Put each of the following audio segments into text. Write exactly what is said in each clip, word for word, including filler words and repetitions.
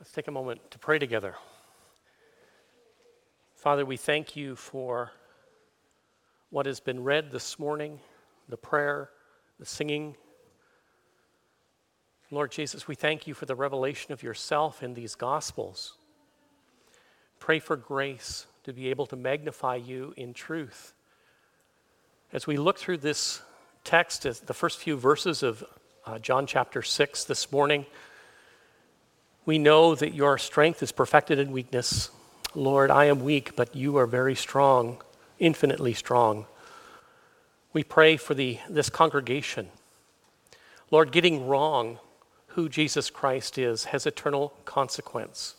Let's take a moment to pray together. Father, we thank you for what has been read this morning, the prayer, the singing. Lord Jesus, we thank you for the revelation of yourself in these Gospels. Pray for grace to be able to magnify you in truth. As we look through this text, as the first few verses of uh, John chapter six this morning, we know that your strength is perfected in weakness. Lord, I am weak, but you are very strong, infinitely strong. We pray for the this congregation. Lord, getting wrong who Jesus Christ is has eternal consequence.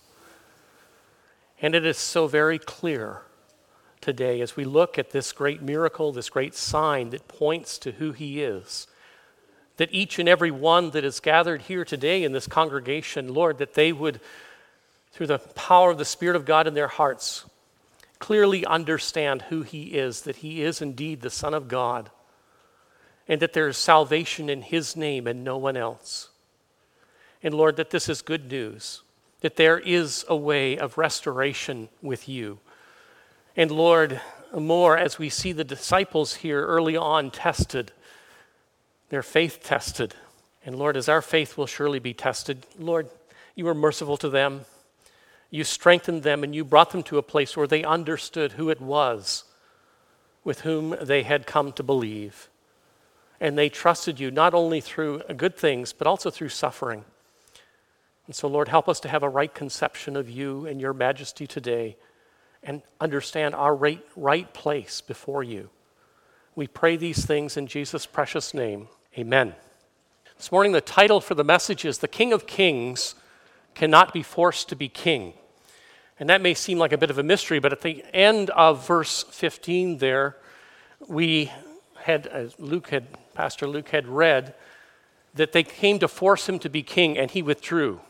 And it is so very clear today as we look at this great miracle, this great sign that points to who he is, that each and every one that is gathered here today in this congregation, Lord, that they would, through the power of the Spirit of God in their hearts, clearly understand who he is, that he is indeed the Son of God, and that there is salvation in his name and no one else. And Lord, that this is good news, that there is a way of restoration with you. And Lord, more as we see the disciples here early on tested, their faith tested. And Lord, as our faith will surely be tested, Lord, you were merciful to them. You strengthened them and you brought them to a place where they understood who it was with whom they had come to believe. And they trusted you not only through good things, but also through suffering. And so, Lord, help us to have a right conception of you and your majesty today and understand our right, right place before you. We pray these things in Jesus' precious name. Amen. This morning, the title for the message is The King of Kings Cannot Be Forced to Be King. And that may seem like a bit of a mystery, but at the end of verse fifteen there, we had, as Luke had, Pastor Luke had read, that they came to force him to be king, and he withdrew.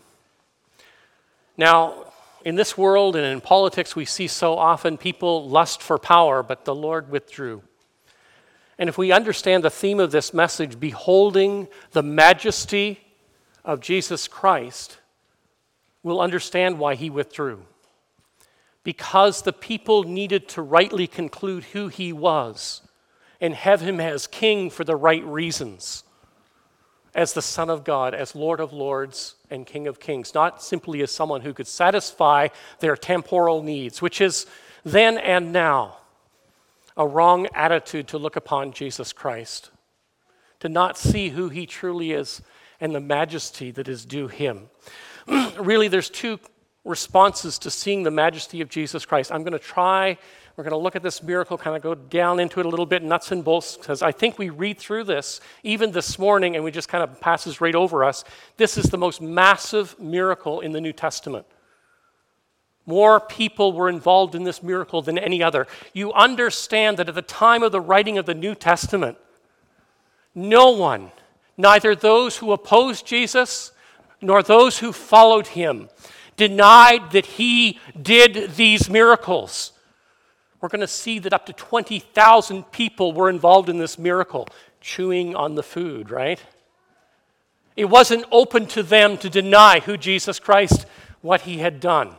Now, in this world and in politics, we see so often people lust for power, but the Lord withdrew. And if we understand the theme of this message, beholding the majesty of Jesus Christ, we'll understand why he withdrew. Because the people needed to rightly conclude who he was and have him as king for the right reasons, as the Son of God, as Lord of Lords and King of Kings, not simply as someone who could satisfy their temporal needs, which is then and now a wrong attitude to look upon Jesus Christ, to not see who he truly is and the majesty that is due him. Really, there's two responses to seeing the majesty of Jesus Christ. I'm going to try, we're going to look at this miracle, kind of go down into it a little bit, nuts and bolts, because I think we read through this even this morning and we just kind of passes right over us. This is the most massive miracle in the New Testament. More people were involved in this miracle than any other. You understand that at the time of the writing of the New Testament, no one, neither those who opposed Jesus nor those who followed him, denied that he did these miracles. We're going to see that up to twenty thousand people were involved in this miracle, chewing on the food, right? It wasn't open to them to deny who Jesus Christ, what he had done.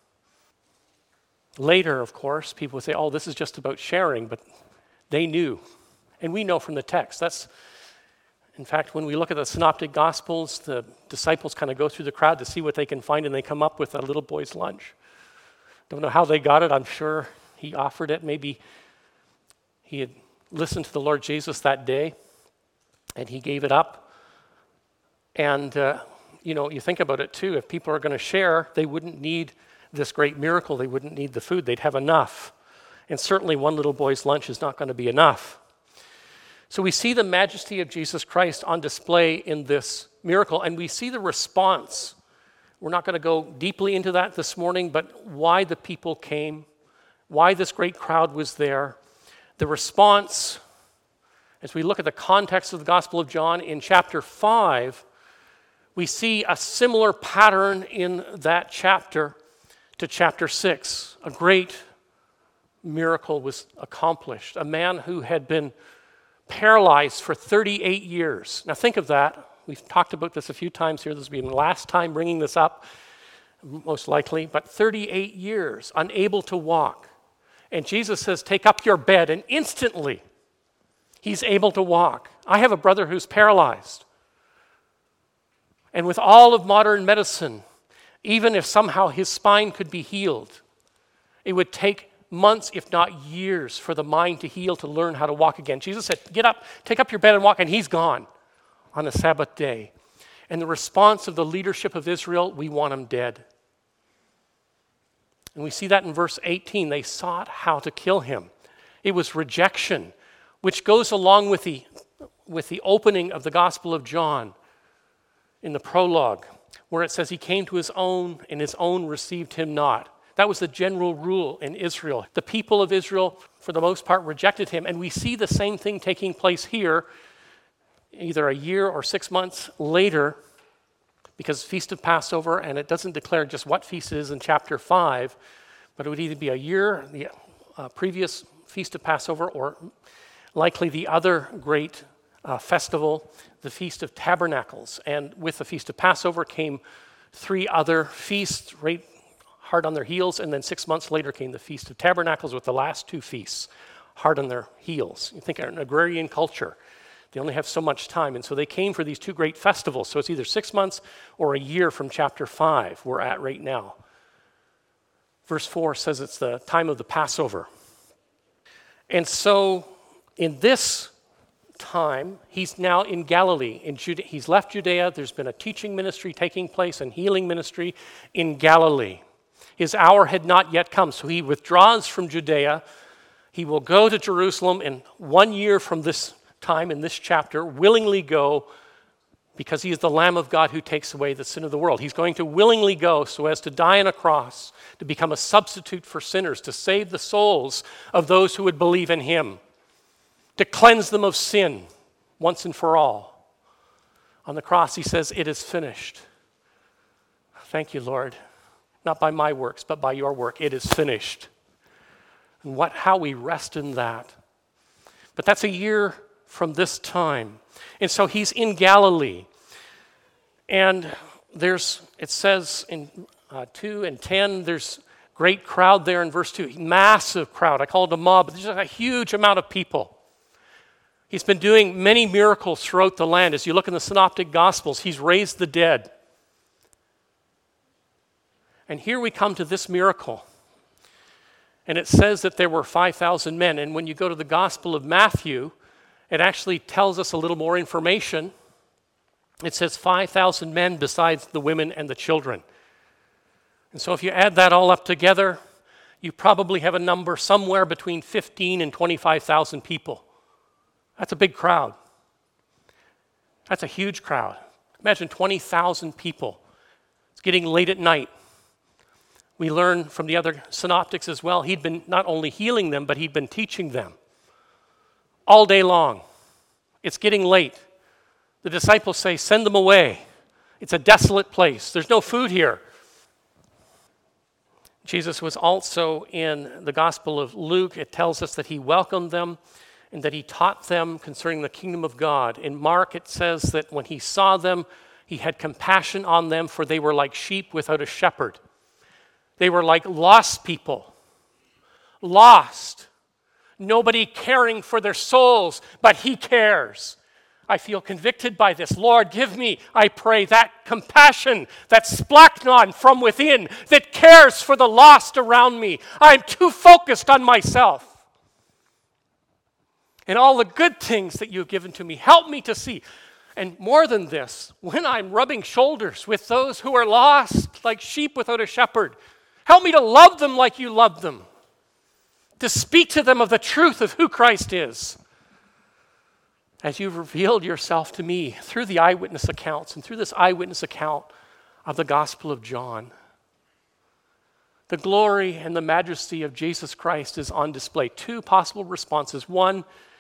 Later, of course, people would say, oh, this is just about sharing, but they knew. And we know from the text. That's, in fact, when we look at the Synoptic Gospels, the disciples kind of go through the crowd to see what they can find, and they come up with a little boy's lunch. Don't know how they got it. I'm sure he offered it. Maybe he had listened to the Lord Jesus that day, and he gave it up. And, uh, you know, you think about it, too. If people are going to share, they wouldn't need this great miracle. They wouldn't need the food. They'd have enough. And certainly one little boy's lunch is not going to be enough. So we see the majesty of Jesus Christ on display in this miracle, and we see the response. We're not going to go deeply into that this morning, but why the people came, why this great crowd was there. The response, as we look at the context of the Gospel of John in chapter five, we see a similar pattern in that chapter to chapter six. A great miracle was accomplished. A man who had been paralyzed for thirty-eight years. Now think of that. We've talked about this a few times here. This will be the last time bringing this up. most likely, but thirty-eight years, unable to walk. And Jesus says, take up your bed, and instantly he's able to walk. I have a brother who's paralyzed. And with all of modern medicine, even if somehow his spine could be healed, it would take months, if not years, for the mind to heal, to learn how to walk again. Jesus said, get up, take up your bed and walk, and he's gone on a Sabbath day. And the response of the leadership of Israel, we want him dead. And we see that in verse eighteen. They sought how to kill him. It was rejection, which goes along with the, with the opening of the Gospel of John in the prologue, where it says he came to his own, and his own received him not. That was the general rule in Israel. The people of Israel, for the most part, rejected him. And we see the same thing taking place here, either a year or six months later, because Feast of Passover, and it doesn't declare just what feast it is in chapter five, but it would either be a year, the uh, previous Feast of Passover, or likely the other great uh, festival, the Feast of Tabernacles. And with the Feast of Passover came three other feasts right hard on their heels, and then six months later came the Feast of Tabernacles with the last two feasts hard on their heels. You think an agrarian culture, they only have so much time, and so they came for these two great festivals. So it's either six months or a year from chapter five we're at right now. Verse four says it's the time of the Passover. And so in this time, he's now in Galilee. In Jude- he's left Judea. There's been a teaching ministry taking place and healing ministry in Galilee. His hour had not yet come, so he withdraws from Judea. He will go to Jerusalem in one year from this time in this chapter, willingly go, because he is the Lamb of God who takes away the sin of the world. He's going to willingly go so as to die on a cross, to become a substitute for sinners, to save the souls of those who would believe in him, to cleanse them of sin once and for all. On the cross, he says, it is finished. Thank you, Lord. Not by my works, but by your work. It is finished. And what, how we rest in that. But that's a year from this time. And so he's in Galilee. And there's, it says in uh, two and ten, there's great crowd there in verse two. Massive crowd. I call it a mob, but there's a huge amount of people. He's been doing many miracles throughout the land. As you look in the Synoptic Gospels, he's raised the dead. And here we come to this miracle. And it says that there were five thousand men. And when you go to the Gospel of Matthew, it actually tells us a little more information. It says five thousand men besides the women and the children. And so if you add that all up together, you probably have a number somewhere between fifteen and twenty-five thousand people. That's a big crowd. That's a huge crowd. Imagine twenty thousand people. It's getting late at night. We learn from the other synoptics as well, he'd been not only healing them, but he'd been teaching them all day long. It's getting late. The disciples say, send them away. It's a desolate place. There's no food here. Jesus was also in the Gospel of Luke. It tells us that he welcomed them and that he taught them concerning the kingdom of God. In Mark, it says that when he saw them, he had compassion on them, for they were like sheep without a shepherd. They were like lost people. Lost. Nobody caring for their souls, but he cares. I feel convicted by this. Lord, give me, I pray, that compassion, that splachnon from within that cares for the lost around me. I'm too focused on myself. And all the good things that you've given to me, help me to see. And more than this, when I'm rubbing shoulders with those who are lost, like sheep without a shepherd, help me to love them like you love them, to speak to them of the truth of who Christ is. As you've revealed yourself to me through the eyewitness accounts and through this eyewitness account of the Gospel of John. The glory and the majesty of Jesus Christ is on display. Two possible responses. One,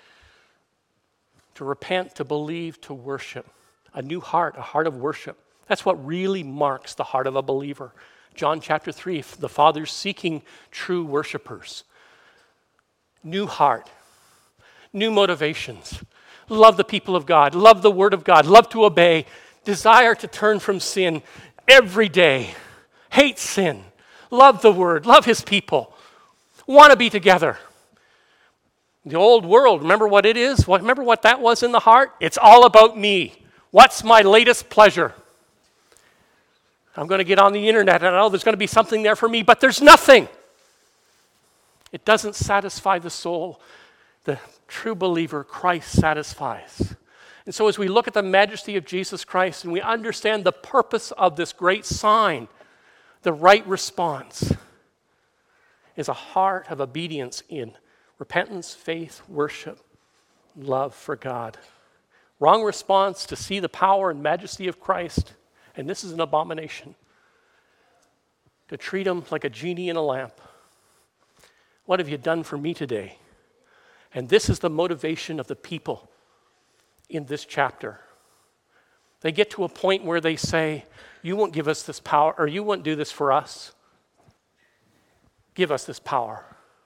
to repent, to believe, to worship. A new heart, a heart of worship. That's what really marks the heart of a believer. John chapter three, the Father's seeking true worshipers. New heart, new motivations. Love the people of God, love the Word of God, love to obey, desire to turn from sin every day. hate sin, love the word, love his people, want to be together. The old world, remember what it is? What, remember what that was in the heart? It's all about me. What's my latest pleasure? I'm going to get on the internet and I know there's going to be something there for me, but there's nothing. It doesn't satisfy the soul. The true believer, Christ satisfies. And so as we look at the majesty of Jesus Christ and we understand the purpose of this great sign, the right response is a heart of obedience in repentance, faith, worship, love for God. Wrong response to see the power and majesty of Christ, and this is an abomination, to treat him like a genie in a lamp. What have you done for me today? And this is the motivation of the people in this chapter. They get to a point where they say, you won't give us this power, or you won't do this for us. Give us this power.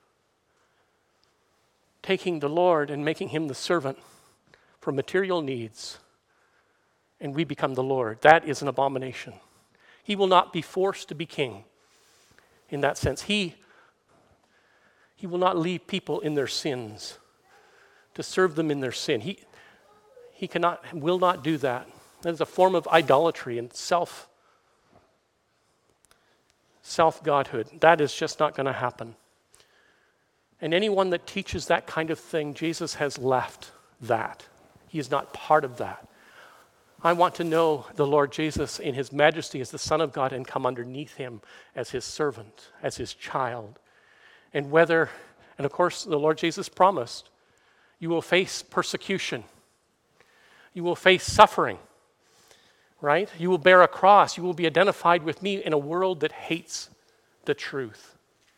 Taking the Lord and making him the servant for material needs, and we become the Lord. That is an abomination. He will not be forced to be king in that sense. He, he will not leave people in their sins to serve them in their sin. He, he cannot, will not do that. That is a form of idolatry and self, self-godhood. That is just not going to happen. And anyone that teaches that kind of thing, Jesus has left that. He is not part of that. I want to know the Lord Jesus in his majesty as the Son of God and come underneath him as his servant, as his child. And whether, and of course the Lord Jesus promised, you will face persecution. You will face suffering, right? You will bear a cross. You will be identified with me in a world that hates the truth.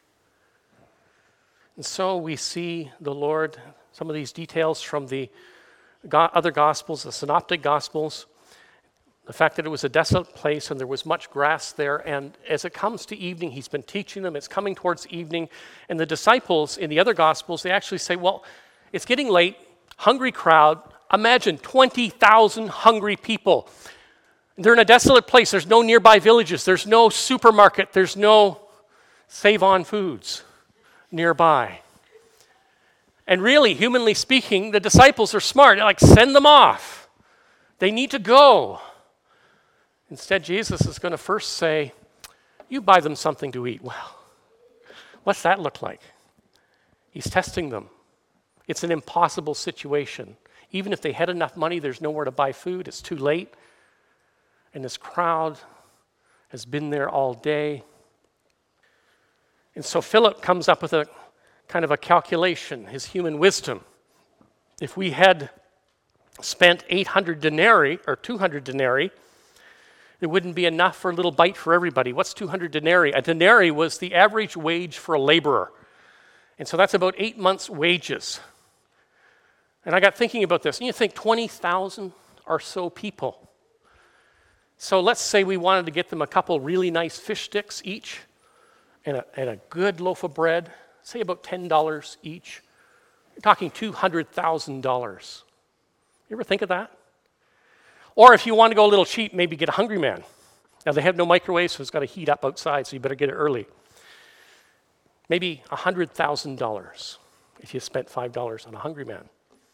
And so we see the Lord, some of these details from the go- other Gospels, the Synoptic Gospels, the fact that it was a desolate place and there was much grass there. And as it comes to evening, he's been teaching them. It's coming towards evening. And the disciples in the other Gospels, they actually say, well, it's getting late, hungry crowd. Imagine twenty thousand hungry people. They're in a desolate place. There's no nearby villages. There's no supermarket. There's no Save-On Foods nearby. And really, humanly speaking, the disciples are smart. They're like, send them off. They need to go. Instead, Jesus is going to first say, you buy them something to eat. Well, what's that look like? He's testing them. It's an impossible situation. Even if they had enough money, there's nowhere to buy food. It's too late. And this crowd has been there all day. And so Philip comes up with a kind of a calculation, his human wisdom. If we had spent eight hundred denarii, or two hundred denarii, it wouldn't be enough for a little bite for everybody. What's two hundred denarii? A denarii was the average wage for a laborer. And so that's about eight months' wages. And I got thinking about this. And you think twenty thousand or so people. So let's say we wanted to get them a couple really nice fish sticks each and a, and a good loaf of bread, say about ten dollars each. You're talking two hundred thousand dollars. You ever think of that? Or if you want to go a little cheap, maybe get a Hungry Man. Now, they have no microwave, so it's got to heat up outside, so you better get it early. Maybe one hundred thousand dollars if you spent five dollars on a Hungry Man.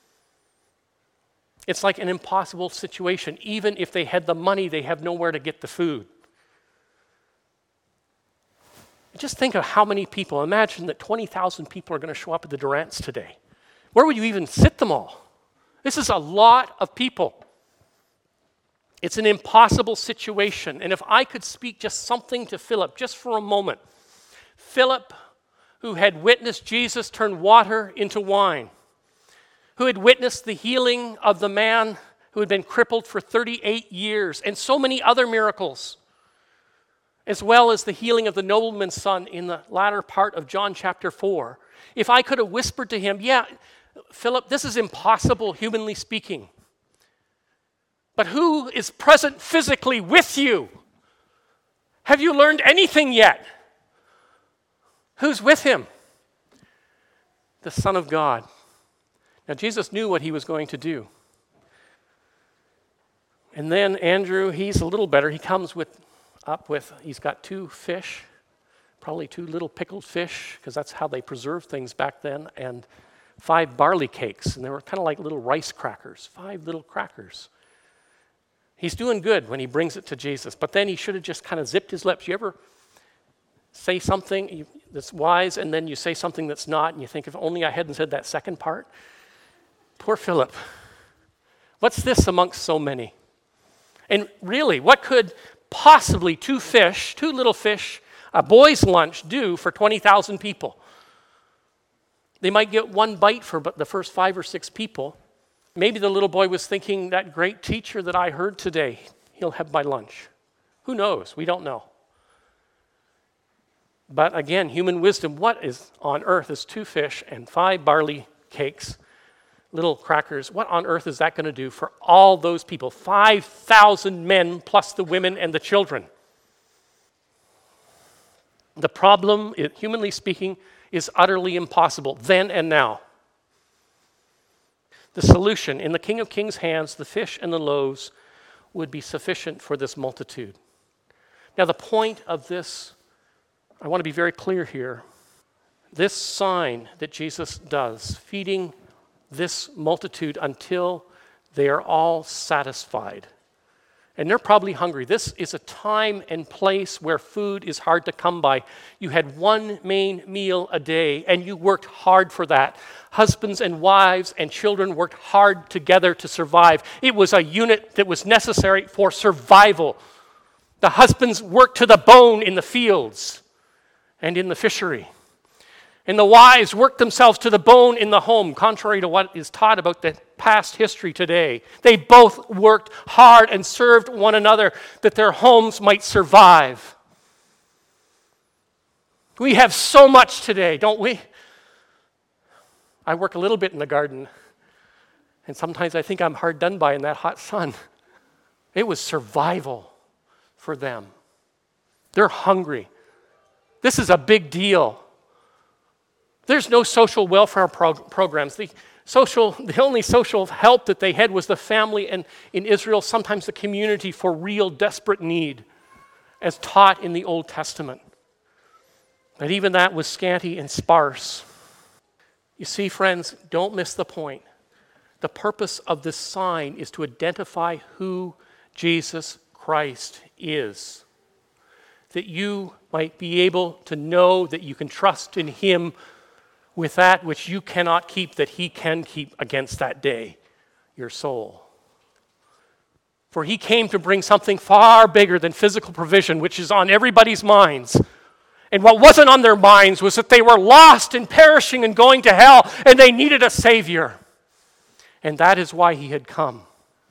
It's like an impossible situation. Even if they had the money, they have nowhere to get the food. Just think of how many people. Imagine that twenty thousand people are going to show up at the Durants today. Where would you even sit them all? This is a lot of people. It's an impossible situation. And if I could speak just something to Philip, just for a moment. Philip, who had witnessed Jesus turn water into wine, who had witnessed the healing of the man who had been crippled for thirty-eight years, and so many other miracles, as well as the healing of the nobleman's son in the latter part of John chapter four. If I could have whispered to him, yeah, Philip, this is impossible, humanly speaking. But who is present physically with you? Have you learned anything yet? Who's with him? The Son of God. Now, Jesus knew what he was going to do. And then Andrew, he's a little better. He comes with up with, he's got two fish, probably two little pickled fish, because that's how they preserved things back then, and five barley cakes, and they were kind of like little rice crackers, five little crackers. He's doing good when he brings it to Jesus, but then he should have just kind of zipped his lips. You ever say something that's wise, and then you say something that's not, and you think, if only I hadn't said that second part? Poor Philip. What's this amongst so many? And really, what could possibly two fish, two little fish, a boy's lunch do for twenty thousand people? They might get one bite for the first five or six people. Maybe the little boy was thinking, that great teacher that I heard today, he'll have my lunch. Who knows? We don't know. But again, human wisdom, what is on earth is two fish and five barley cakes, little crackers. What on earth is that going to do for all those people? five thousand men plus the women and the children. The problem, humanly speaking, is utterly impossible then and now. The solution, in the King of Kings' hands, the fish and the loaves would be sufficient for this multitude. Now, the point of this, I want to be very clear here. This sign that Jesus does, feeding this multitude until they are all satisfied. And they're probably hungry. This is a time and place where food is hard to come by. You had one main meal a day, and you worked hard for that. Husbands and wives and children worked hard together to survive. It was a unit that was necessary for survival. The husbands worked to the bone in the fields and in the fishery. And the wives worked themselves to the bone in the home, contrary to what is taught about the past history today. They both worked hard and served one another that their homes might survive. We have so much today, don't we? I work a little bit in the garden, and sometimes I think I'm hard done by in that hot sun. It was survival for them. They're hungry. This is a big deal. There's no social welfare prog- programs. The social, the only social help that they had was the family, and in Israel, sometimes the community for real desperate need, as taught in the Old Testament. But even that was scanty and sparse. You see, friends, don't miss the point. The purpose of this sign is to identify who Jesus Christ is, that you might be able to know that you can trust in him with that which you cannot keep, that he can keep against that day, your soul. For he came to bring something far bigger than physical provision, which is on everybody's minds. And what wasn't on their minds was that they were lost and perishing and going to hell, and they needed a Savior. And that is why he had come.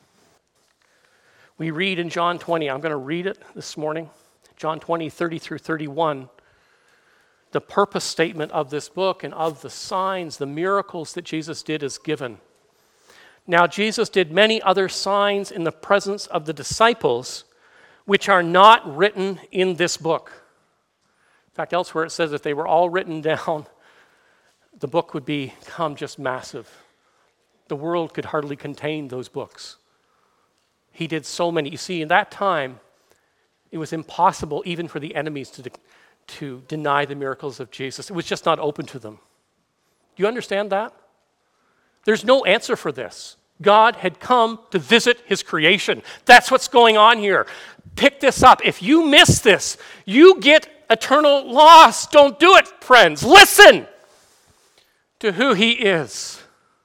We read in John twenty, I'm going to read it this morning, John twenty, thirty through thirty-one, the purpose statement of this book and of the signs, the miracles that Jesus did is given. Now Jesus did many other signs in the presence of the disciples, which are not written in this book. In fact, elsewhere it says if they were all written down, the book would become just massive. The world could hardly contain those books. He did so many. You see, in that time, it was impossible even for the enemies to, de- to deny the miracles of Jesus. It was just not open to them. Do you understand that? There's no answer for this. God had come to visit his creation. That's what's going on here. Pick this up. If you miss this, you get eternal loss. Don't do it, friends. Listen to who he is.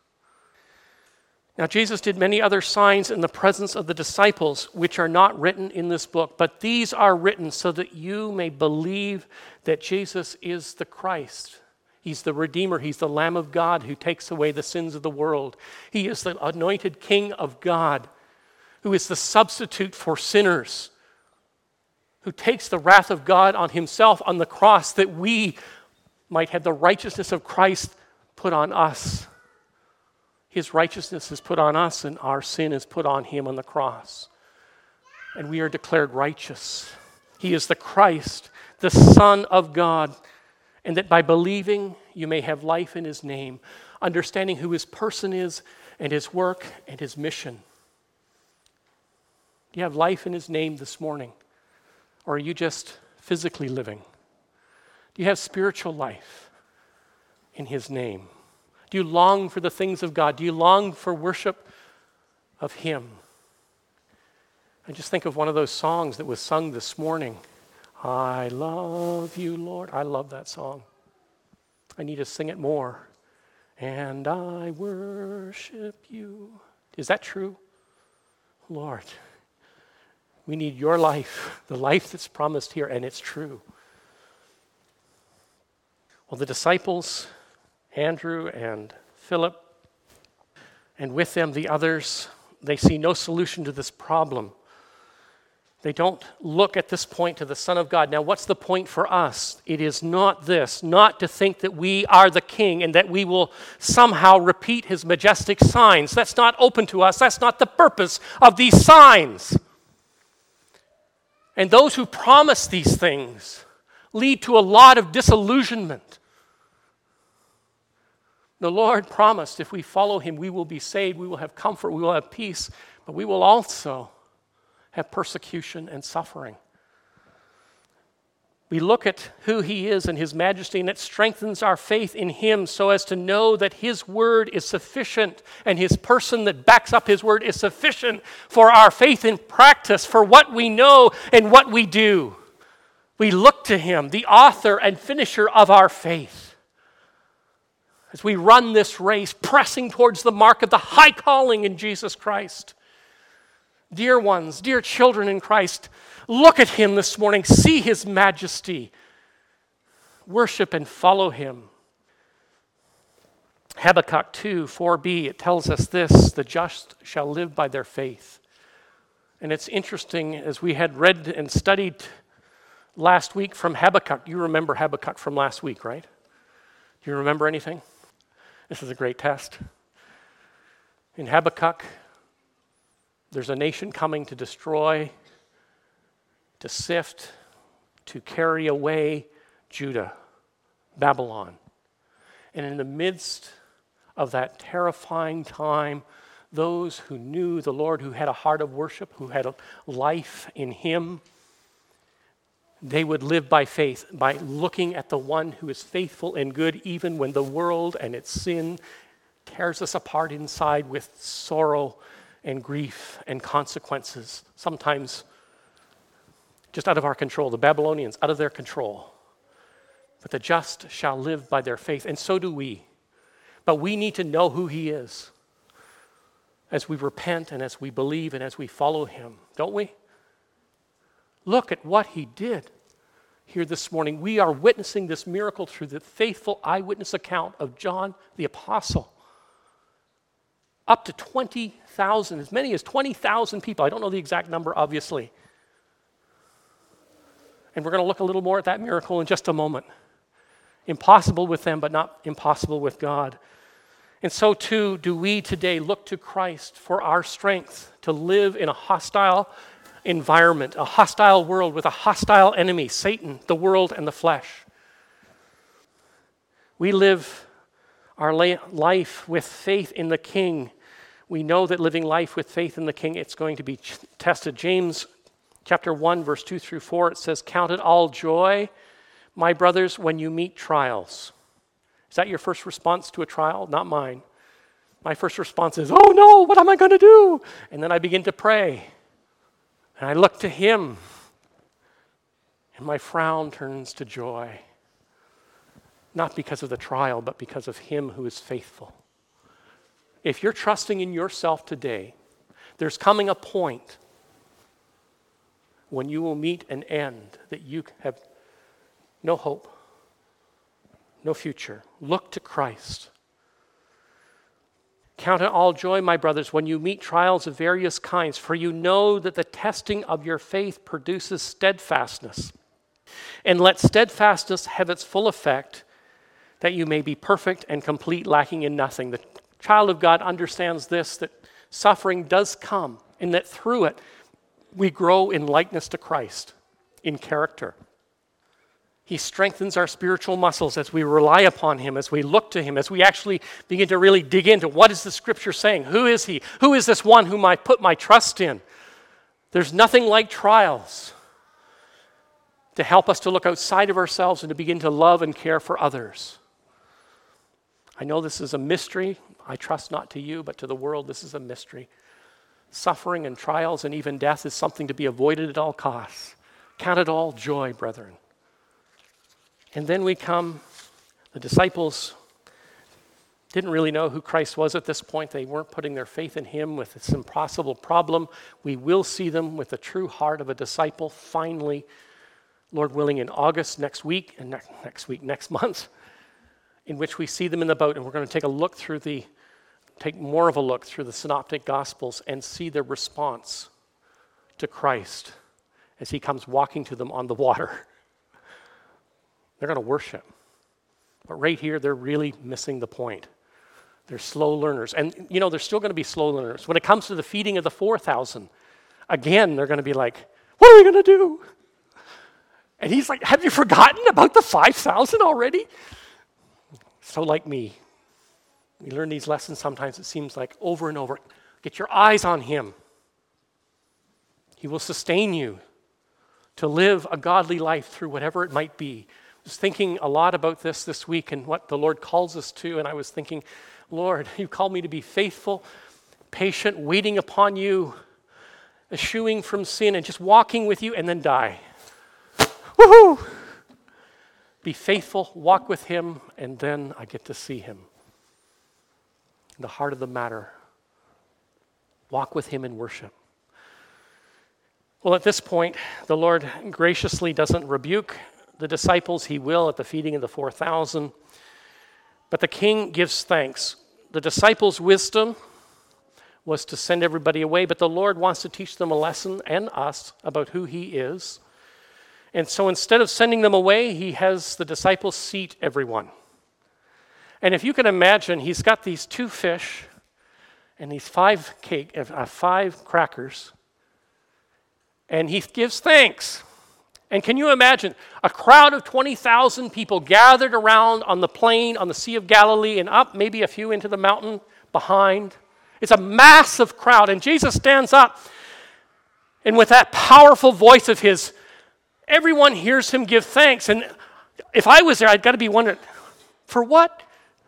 Now, Jesus did many other signs in the presence of the disciples, which are not written in this book, but these are written so that you may believe that Jesus is the Christ. He's the Redeemer. He's the Lamb of God who takes away the sins of the world. He is the anointed King of God, who is the substitute for sinners, who takes the wrath of God on himself on the cross that we might have the righteousness of Christ put on us. His righteousness is put on us, and our sin is put on him on the cross. And we are declared righteous. He is the Christ, the Son of God, and that by believing you may have life in his name, understanding who his person is and his work and his mission. Do you have life in his name this morning? Or are you just physically living? Do you have spiritual life in His name? Do you long for the things of God? Do you long for worship of Him? I just think of one of those songs that was sung this morning. I love you, Lord. I love that song. I need to sing it more. And I worship you. Is that true? Lord, we need your life, the life that's promised here, and it's true. Well, the disciples, Andrew and Philip, and with them the others, they see no solution to this problem. They don't look at this point to the Son of God. Now, what's the point for us? It is not this, not to think that we are the King and that we will somehow repeat His majestic signs. That's not open to us. That's not the purpose of these signs. And those who promise these things lead to a lot of disillusionment. The Lord promised if we follow Him, we will be saved, we will have comfort, we will have peace, but we will also have persecution and suffering. We look at who He is and His majesty, and it strengthens our faith in Him so as to know that His word is sufficient and His person that backs up His word is sufficient for our faith in practice, for what we know and what we do. We look to Him, the author and finisher of our faith, as we run this race, pressing towards the mark of the high calling in Jesus Christ. Dear ones, dear children in Christ, look at Him this morning. See His majesty. Worship and follow Him. Habakkuk two, four b, it tells us this, the just shall live by their faith. And it's interesting, as we had read and studied last week from Habakkuk. You remember Habakkuk from last week, right? Do you remember anything? This is a great test. In Habakkuk, there's a nation coming to destroy, to sift, to carry away Judah, Babylon. And in the midst of that terrifying time, those who knew the Lord, who had a heart of worship, who had a life in Him, they would live by faith, by looking at the one who is faithful and good, even when the world and its sin tears us apart inside with sorrow and grief and consequences, sometimes just out of our control. The Babylonians, out of their control. But the just shall live by their faith, and so do we. But we need to know who He is as we repent and as we believe and as we follow Him, don't we? Look at what He did here this morning. We are witnessing this miracle through the faithful eyewitness account of John the Apostle. Up to twenty thousand, as many as twenty thousand people. I don't know the exact number, obviously. And we're going to look a little more at that miracle in just a moment. Impossible with them, but not impossible with God. And so too do we today look to Christ for our strength to live in a hostile environment, a hostile world with a hostile enemy, Satan, the world, and the flesh. We live our life with faith in the King. We know that living life with faith in the King, it's going to be tested. James chapter one, verse two through four, it says, "Count it all joy, my brothers, when you meet trials." Is that your first response to a trial? Not mine. My first response is, "Oh no, what am I going to do?" And then I begin to pray. And I look to Him. And my frown turns to joy. Not because of the trial, but because of Him who is faithful. If you're trusting in yourself today, there's coming a point when you will meet an end that you have no hope, no future. Look to Christ. Count it all joy, my brothers, when you meet trials of various kinds, for you know that the testing of your faith produces steadfastness. And let steadfastness have its full effect, that you may be perfect and complete, lacking in nothing. The child of God understands this, that suffering does come, and that through it we grow in likeness to Christ, in character. He strengthens our spiritual muscles as we rely upon Him, as we look to Him, as we actually begin to really dig into what is the Scripture saying? Who is He? Who is this one whom I put my trust in? There's nothing like trials. to help us to look outside of ourselves and to begin to love and care for others. I know this is a mystery. I trust not to you, but to the world, this is a mystery. Suffering and trials and even death is something to be avoided at all costs. Count it all joy, brethren. And then we come, the disciples didn't really know who Christ was at this point. They weren't putting their faith in him with this impossible problem. We will see them with the true heart of a disciple finally, Lord willing, in August next week, and ne- next week, next month, in which we see them in the boat, and we're going to take a look through the, take more of a look through the Synoptic Gospels and see their response to Christ as he comes walking to them on the water. They're going to worship. But right here, they're really missing the point. They're slow learners. And, you know, they're still going to be slow learners. When it comes to the feeding of the four thousand, again, they're going to be like, what are we going to do? And he's like, have you forgotten about the five thousand already? So like me. We learn these lessons sometimes, it seems like, over and over. Get your eyes on him. He will sustain you to live a godly life through whatever it might be. I was thinking a lot about this this week and what the Lord calls us to, and I was thinking, Lord, you called me to be faithful, patient, waiting upon you, eschewing from sin, and just walking with you, and then die. Woohoo! Be faithful, walk with him, and then I get to see him. The heart of the matter. Walk with him in worship. Well, at this point, the Lord graciously doesn't rebuke the disciples. He will at the feeding of the four thousand. But the king gives thanks. The disciples' wisdom was to send everybody away, but the Lord wants to teach them a lesson, and us, about who he is. And so instead of sending them away, he has the disciples seat everyone. And if you can imagine, he's got these two fish and these five cake, uh, five crackers, and he gives thanks. And can you imagine a crowd of twenty thousand people gathered around on the plain, on the Sea of Galilee, and up maybe a few into the mountain behind? It's a massive crowd, and Jesus stands up, and with that powerful voice of his, everyone hears him give thanks. And if I was there, I'd got to be wondering, for what?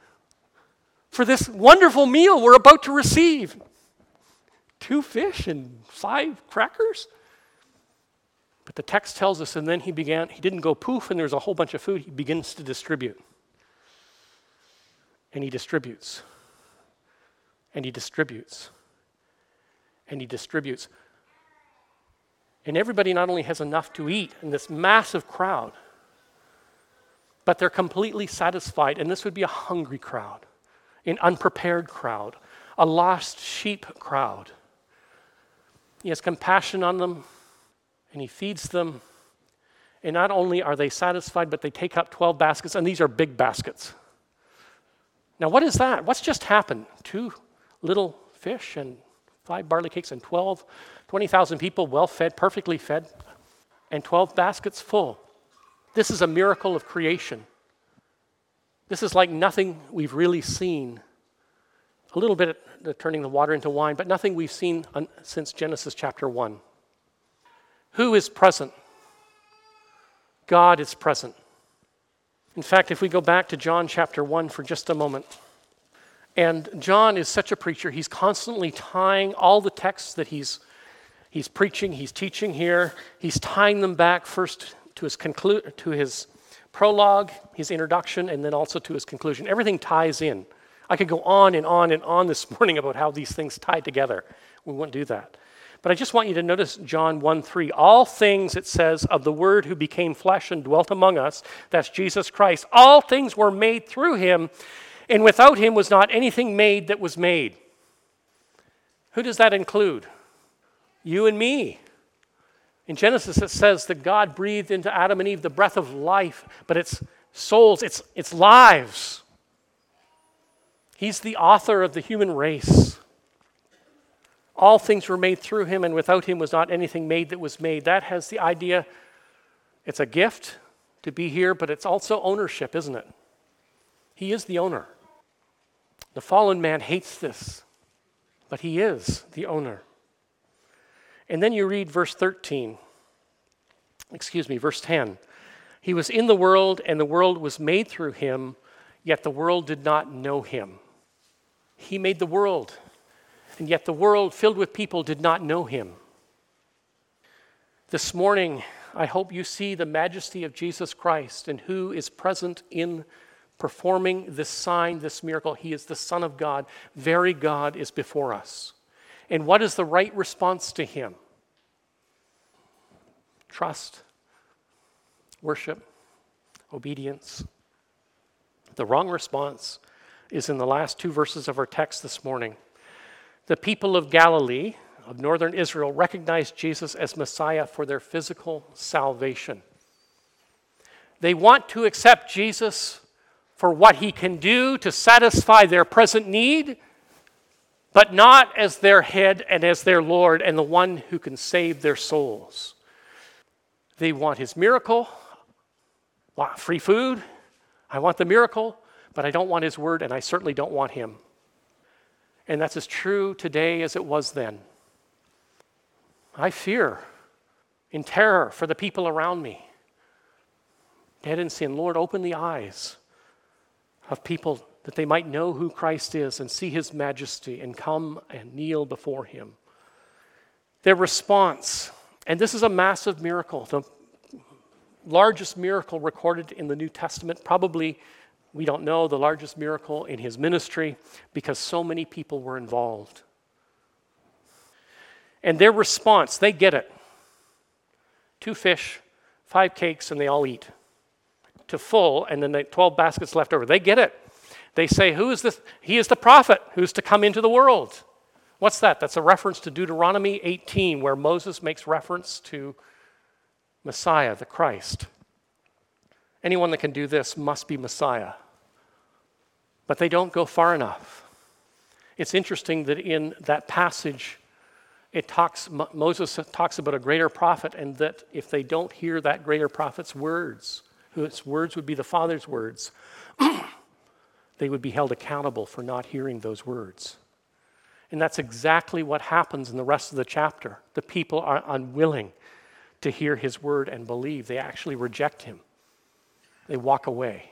For this wonderful meal we're about to receive. Two fish and five crackers? But the text tells us, and then he began, he didn't go poof and there's a whole bunch of food. He begins to distribute. And he distributes. And he distributes. And he distributes. And everybody not only has enough to eat in this massive crowd, but they're completely satisfied. And this would be a hungry crowd, an unprepared crowd, a lost sheep crowd. He has compassion on them, and he feeds them. And not only are they satisfied, but they take up twelve baskets, and these are big baskets. Now, what is that? What's just happened? Two little fish and five barley cakes and twelve, twenty thousand people well fed, perfectly fed, and twelve baskets full. This is a miracle of creation. This is like nothing we've really seen. A little bit at turning the water into wine, but nothing we've seen un- since Genesis chapter one. Who is present? God is present. In fact, if we go back to John chapter one for just a moment, and John is such a preacher, he's constantly tying all the texts that he's he's preaching, he's teaching here, he's tying them back first to his conclu- to his prologue, his introduction, and then also to his conclusion. Everything ties in. I could go on and on and on this morning about how these things tie together. We won't do that. But I just want you to notice John one three. All things, it says, of the Word who became flesh and dwelt among us, that's Jesus Christ, all things were made through him, and without him was not anything made that was made. Who does that include? You and me. In Genesis it says that God breathed into Adam and Eve the breath of life, but it's souls, it's, it's lives. He's the author of the human race. All things were made through him, and without him was not anything made that was made. That has the idea, it's a gift to be here, but it's also ownership, isn't it? He is the owner. The fallen man hates this, but he is the owner. And then you read verse thirteen. Excuse me, verse ten. He was in the world, and the world was made through him, yet the world did not know him. He made the world, and yet the world filled with people did not know him. This morning, I hope you see the majesty of Jesus Christ and who is present in performing this sign, this miracle. He is the Son of God. Very God is before us. And what is the right response to him? Trust, worship, obedience. The wrong response is in the last two verses of our text this morning. The people of Galilee, of northern Israel, recognized Jesus as Messiah for their physical salvation. They want to accept Jesus for what he can do to satisfy their present need, but not as their head and as their Lord and the one who can save their souls. They want his miracle, want free food. I want the miracle, but I don't want his word, and I certainly don't want him. And that's as true today as it was then. I fear, in terror for the people around me. Dead in sin, Lord, open the eyes of people that they might know who Christ is and see his majesty and come and kneel before him. Their response, and this is a massive miracle, the largest miracle recorded in the New Testament, probably, we don't know, the largest miracle in his ministry because so many people were involved. And their response, they get it. Two fish, five cakes, and they all eat. To full, and then the twelve baskets left over. They get it. They say, who is this? He is the prophet who's to come into the world. What's that? That's a reference to Deuteronomy eighteen, where Moses makes reference to Messiah, the Christ. Anyone that can do this must be Messiah. But they don't go far enough. It's interesting that in that passage, it talks, Moses talks about a greater prophet, and that if they don't hear that greater prophet's words, whose words would be the Father's words, they would be held accountable for not hearing those words. And that's exactly what happens in the rest of the chapter. The people are unwilling to hear his word and believe. They actually reject him. They walk away.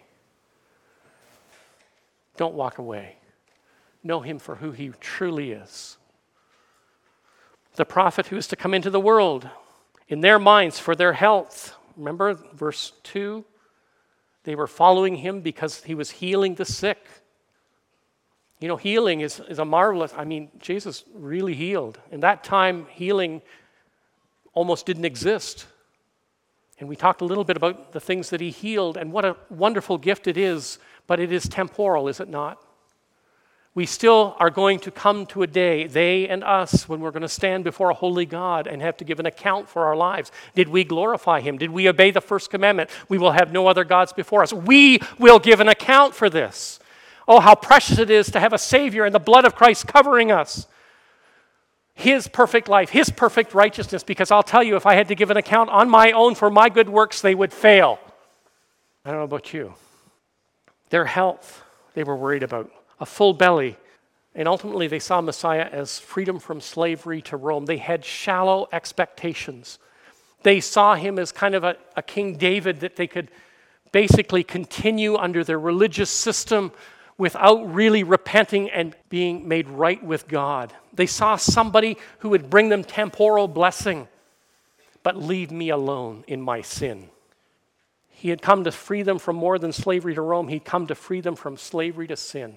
Don't walk away. Know him for who he truly is. The prophet who is to come into the world, in their minds, for their health. Remember verse two? They were following him because he was healing the sick. You know, healing is, is a marvelous, I mean, Jesus really healed. In that time, healing almost didn't exist. And we talked a little bit about the things that he healed and what a wonderful gift it is, but it is temporal, is it not? We still are going to come to a day, they and us, when we're going to stand before a holy God and have to give an account for our lives. Did we glorify him? Did we obey the first commandment? We will have no other gods before us. We will give an account for this. Oh, how precious it is to have a Savior and the blood of Christ covering us. His perfect life, his perfect righteousness, because I'll tell you, if I had to give an account on my own for my good works, they would fail. I don't know about you. Their health, they were worried about. A full belly. And ultimately, they saw Messiah as freedom from slavery to Rome. They had shallow expectations. They saw him as kind of a, a King David that they could basically continue under their religious system without really repenting and being made right with God. They saw somebody who would bring them temporal blessing, but leave me alone in my sin. He had come to free them from more than slavery to Rome. He'd come to free them from slavery to sin.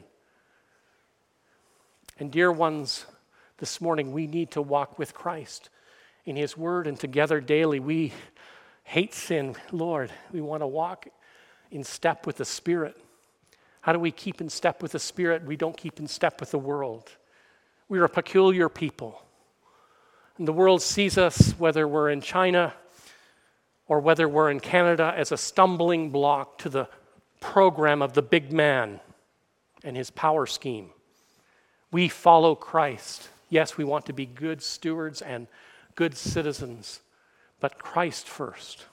And dear ones, this morning we need to walk with Christ in his word, and together daily we hate sin. Lord, we want to walk in step with the Spirit. How do we keep in step with the Spirit? We don't keep in step with the world. We're a peculiar people. And the world sees us, whether we're in China or whether we're in Canada, as a stumbling block to the program of the big man and his power scheme. We follow Christ. Yes, we want to be good stewards and good citizens, but Christ first.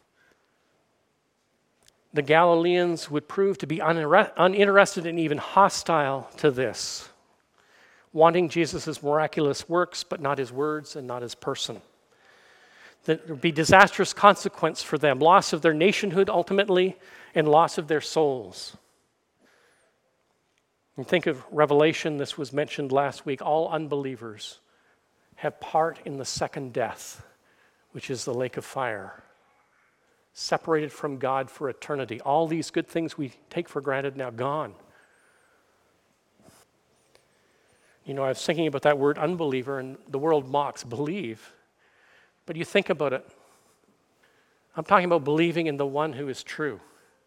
The Galileans would prove to be uninterested and even hostile to this, wanting Jesus' miraculous works, but not his words and not his person. that there would be disastrous consequence for them, loss of their nationhood ultimately, and loss of their souls. And think of Revelation, this was mentioned last week. All unbelievers have part in the second death, which is the lake of fire, separated from God for eternity. All these good things we take for granted now gone. You know, I was thinking about that word unbeliever, and the world mocks believe. But you think about it. I'm talking about believing in the one who is true.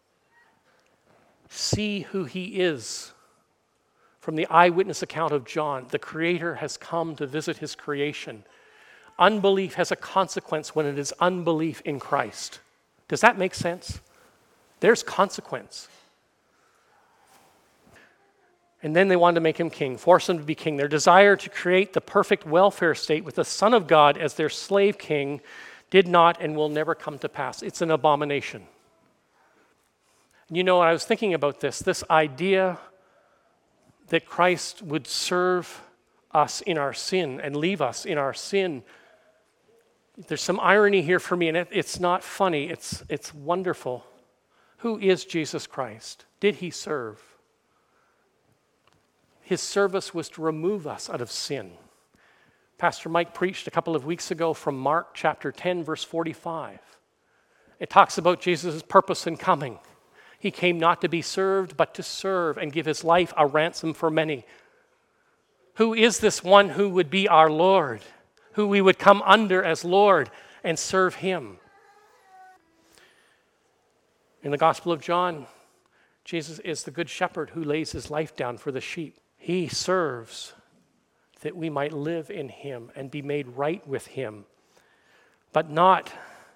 See who he is. From the eyewitness account of John, the Creator has come to visit his creation. Unbelief has a consequence when it is unbelief in Christ. Does that make sense? There's consequence. And then they wanted to make him king, force him to be king. Their desire to create the perfect welfare state with the Son of God as their slave king did not and will never come to pass. It's an abomination. You know, I was thinking about this, this idea that Christ would serve us in our sin and leave us in our sin. There's some irony here for me, and it, it's not funny, it's, it's wonderful. Who is Jesus Christ? Did he serve? His service was to remove us out of sin. Pastor Mike preached a couple of weeks ago from Mark chapter ten, verse forty-five. It talks about Jesus' purpose in coming. He came not to be served, but to serve and give his life a ransom for many. Who is this one who would be our Lord, who we would come under as Lord and serve him? In the Gospel of John, Jesus is the good shepherd who lays his life down for the sheep. He serves that we might live in him and be made right with him, but not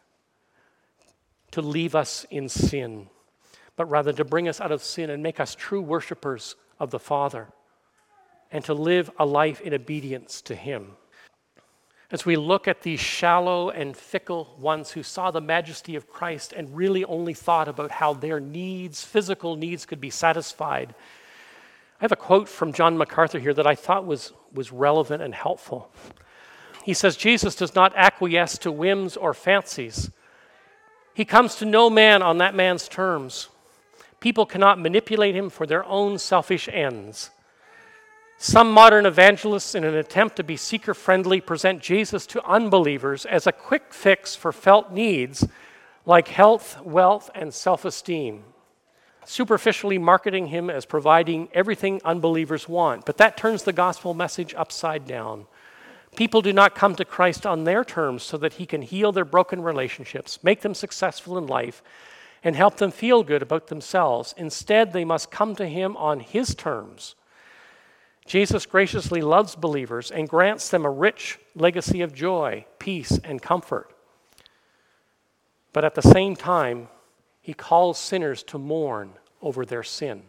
to leave us in sin, but rather to bring us out of sin and make us true worshipers of the Father and to live a life in obedience to him. As we look at these shallow and fickle ones who saw the majesty of Christ and really only thought about how their needs, physical needs, could be satisfied, I have a quote from John MacArthur here that I thought was, was relevant and helpful. He says, Jesus does not acquiesce to whims or fancies. He comes to no man on that man's terms. People cannot manipulate him for their own selfish ends. Some modern evangelists, in an attempt to be seeker-friendly, present Jesus to unbelievers as a quick fix for felt needs like health, wealth, and self-esteem, superficially marketing him as providing everything unbelievers want. But that turns the gospel message upside down. People do not come to Christ on their terms so that he can heal their broken relationships, make them successful in life, and help them feel good about themselves. Instead, they must come to him on his terms. Jesus graciously loves believers and grants them a rich legacy of joy, peace, and comfort. But at the same time, he calls sinners to mourn over their sin.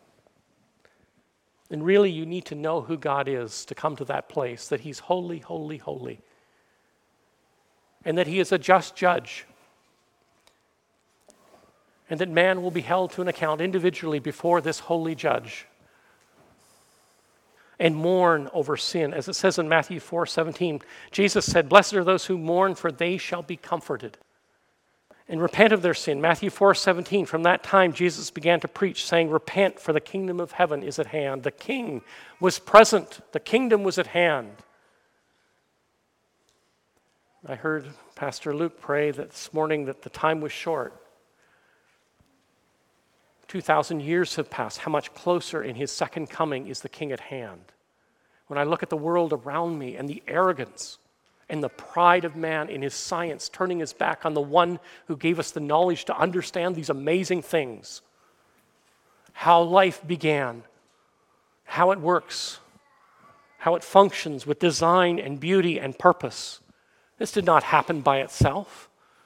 And really, you need to know who God is to come to that place, that he's holy, holy, holy, and that he is a just judge, and that man will be held to an account individually before this holy judge and mourn over sin. As it says in Matthew four seventeen, Jesus said, "Blessed are those who mourn, for they shall be comforted." And repent of their sin. Matthew four seventeen, from that time Jesus began to preach, saying, "Repent, for the kingdom of heaven is at hand." The king was present. The kingdom was at hand. I heard Pastor Luke pray that this morning that the time was short. two thousand years have passed. How much closer in his second coming is the king at hand? When I look at the world around me and the arrogance and the pride of man in his science, turning his back on the one who gave us the knowledge to understand these amazing things, how life began, how it works, how it functions with design and beauty and purpose. This did not happen by itself.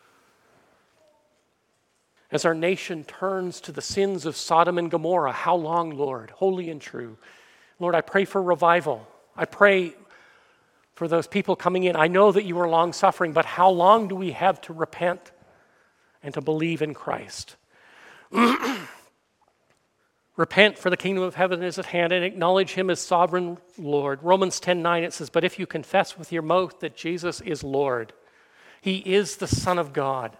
As our nation turns to the sins of Sodom and Gomorrah, how long, Lord, holy and true? Lord, I pray for revival. I pray for those people coming in. I know that you are long-suffering, but how long do we have to repent and to believe in Christ? Repent, for the kingdom of heaven is at hand, and acknowledge him as sovereign Lord. Romans ten nine, it says, "But if you confess with your mouth that Jesus is Lord," He is the Son of God.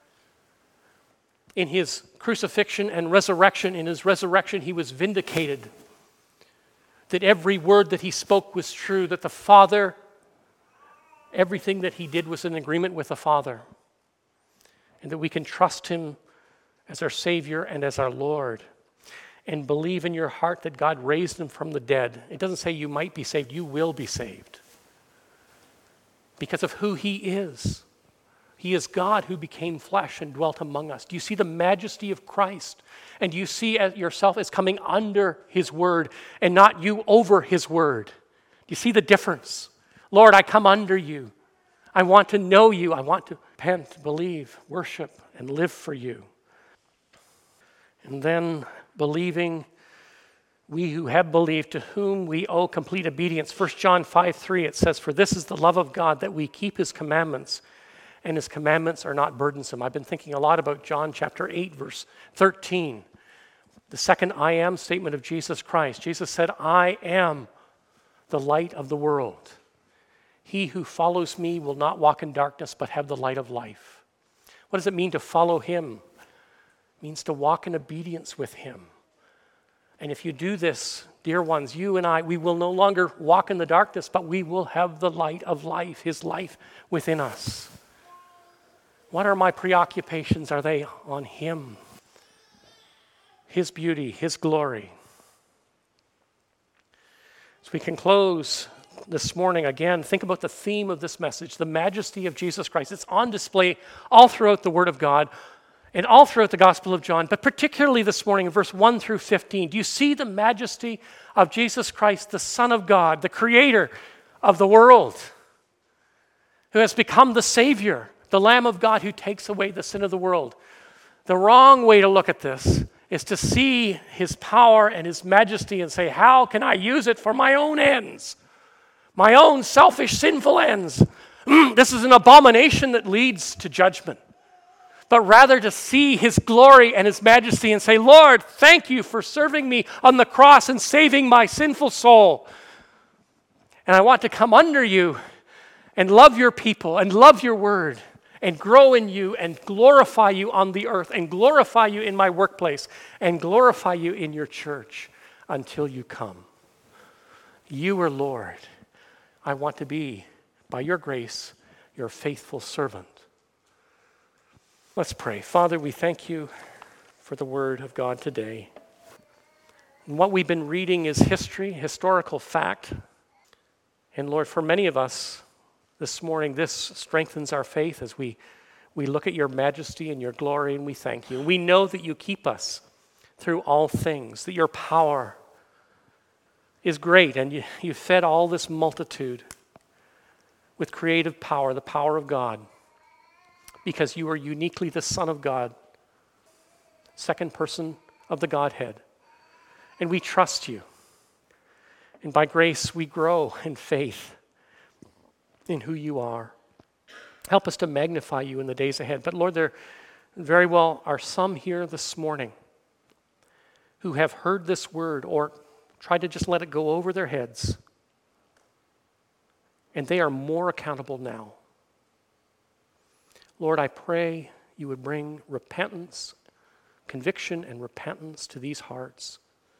In his crucifixion and resurrection, in his resurrection, he was vindicated. That every word that he spoke was true, that the Father, everything that he did was in agreement with the Father. And that we can trust him as our Savior and as our Lord. And believe in your heart that God raised him from the dead. It doesn't say you might be saved, you will be saved. Because of who he is. He is God who became flesh and dwelt among us. Do you see the majesty of Christ? And do you see yourself as coming under his word and not you over his word? Do you see the difference? Lord, I come under you. I want to know you. I want to repent, believe, worship, and live for you. And then believing, we who have believed, to whom we owe complete obedience. First John five three, it says, "For this is the love of God, that we keep his commandments, and his commandments are not burdensome." I've been thinking a lot about John chapter eight, verse thirteen. The second I am statement of Jesus Christ. Jesus said, "I am the light of the world. He who follows me will not walk in darkness, but have the light of life." What does it mean to follow him? It means to walk in obedience with him. And if you do this, dear ones, you and I, we will no longer walk in the darkness, but we will have the light of life, his life within us. What are my preoccupations? Are they on him? His beauty, his glory. So we can close this morning again. Think about the theme of this message, the majesty of Jesus Christ. It's on display all throughout the Word of God and all throughout the Gospel of John, but particularly this morning in verse one through fifteen. Do you see the majesty of Jesus Christ, the Son of God, the Creator of the world, who has become the Savior, the Lamb of God who takes away the sin of the world? The wrong way to look at this is to see his power and his majesty and say, how can I use it for my own ends? My own selfish, sinful ends. This is an abomination that leads to judgment. But rather to see his glory and his majesty and say, Lord, thank you for serving me on the cross and saving my sinful soul. And I want to come under you and love your people and love your word and grow in you and glorify you on the earth and glorify you in my workplace and glorify you in your church until you come. You are Lord. I want to be, by your grace, your faithful servant. Let's pray. Father, we thank you for the word of God today. And what we've been reading is history, historical fact. And Lord, for many of us this morning, this strengthens our faith as we, we look at your majesty and your glory, and we thank you. We know that you keep us through all things, that your power is great, and you, you fed all this multitude with creative power, the power of God, because you are uniquely the Son of God, second person of the Godhead. And we trust you. And by grace, we grow in faith in who you are. Help us to magnify you in the days ahead. But Lord, there very well are some here this morning who have heard this word or tried to just let it go over their heads. And they are more accountable now. Lord, I pray you would bring repentance, conviction and repentance to these hearts.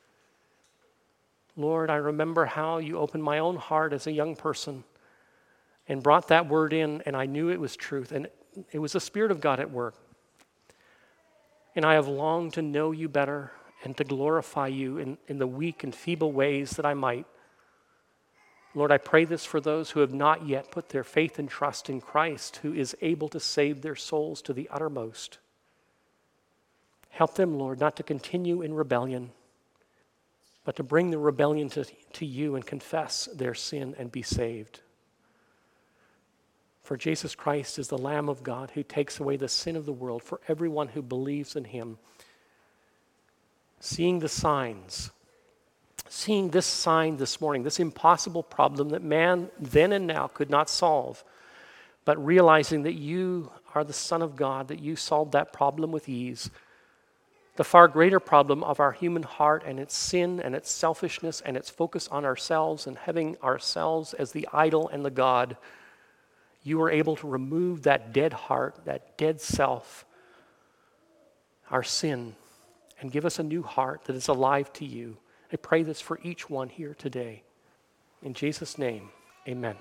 Lord, I remember how you opened my own heart as a young person and brought that word in, and I knew it was truth, and it was the Spirit of God at work. And I have longed to know you better and to glorify you in, in the weak and feeble ways that I might. Lord, I pray this for those who have not yet put their faith and trust in Christ, who is able to save their souls to the uttermost. Help them, Lord, not to continue in rebellion, but to bring the rebellion to, to you and confess their sin and be saved. For Jesus Christ is the Lamb of God who takes away the sin of the world for everyone who believes in him. Seeing the signs, seeing this sign this morning, this impossible problem that man then and now could not solve, but realizing that you are the Son of God, that you solved that problem with ease, the far greater problem of our human heart and its sin and its selfishness and its focus on ourselves and having ourselves as the idol and the God. you are able to remove that dead heart, that dead self, our sin, and give us a new heart that is alive to you. I pray this for each one here today. In Jesus' name, amen.